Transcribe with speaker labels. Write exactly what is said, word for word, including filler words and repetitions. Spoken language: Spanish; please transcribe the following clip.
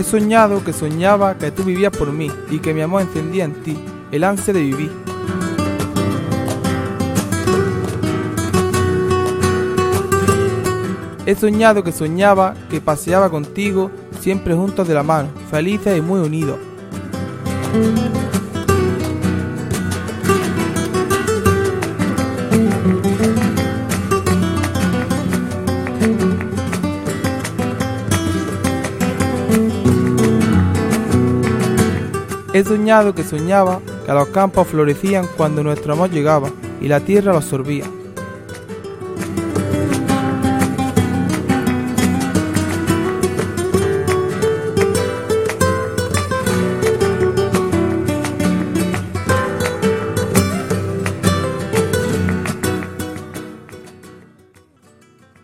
Speaker 1: soñado que soñaba que tú vivías por mí y que mi amor encendía en ti el ansia de vivir. He soñado que soñaba que paseaba contigo siempre juntos de la mano, felices y muy unidos. He soñado que soñaba que los campos florecían cuando nuestro amor llegaba y la tierra los absorbía.